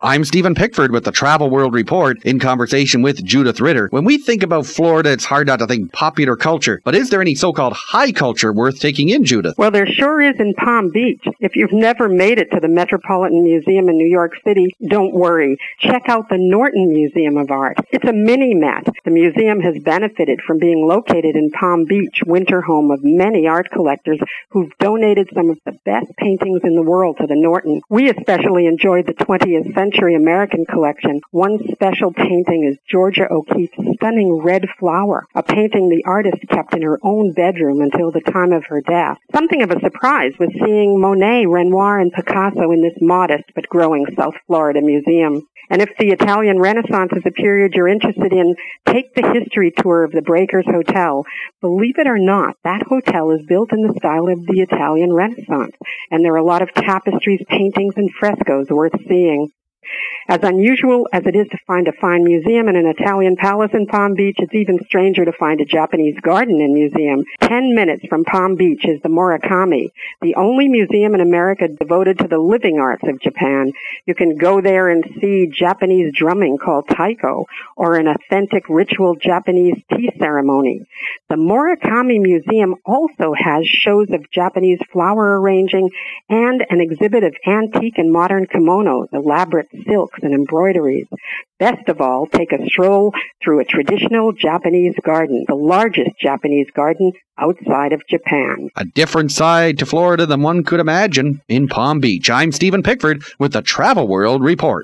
I'm Stephen Pickford with the Travel World Report in conversation with Judith Ritter. When we think about Florida, it's hard not to think popular culture. But is there any so-called high culture worth taking in, Judith? Well, there sure is in Palm Beach. If you've never made it to the Metropolitan Museum in New York City, don't worry. Check out the Norton Museum of Art. It's a mini-Met. The museum has benefited from being located in Palm Beach, winter home of many art collectors who've donated some of the best paintings in the world to the Norton. We especially enjoyed the 20th Century American collection. One special painting is Georgia O'Keeffe's stunning Red Flower, a painting the artist kept in her own bedroom until the time of her death. Something of a surprise was seeing Monet, Renoir, and Picasso in this modest but growing South Florida museum. And if the Italian Renaissance is a period you're interested in, take the history tour of the Breakers Hotel. Believe it or not, that hotel is built in the style of the Italian Renaissance, and there are a lot of tapestries, paintings, and frescoes worth seeing. As unusual as it is to find a fine museum in an Italian palace in Palm Beach, it's even stranger to find a Japanese garden and museum. 10 minutes from Palm Beach is the Murakami, the only museum in America devoted to the living arts of Japan. You can go there and see Japanese drumming called taiko, or an authentic ritual Japanese tea ceremony. The Murakami Museum also has shows of Japanese flower arranging and an exhibit of antique and modern kimonos, elaborate silks, and embroideries. Best of all, take a stroll through a traditional Japanese garden, the largest Japanese garden outside of Japan. A different side to Florida than one could imagine in Palm Beach. I'm Stephen Pickford with the Travel World Report.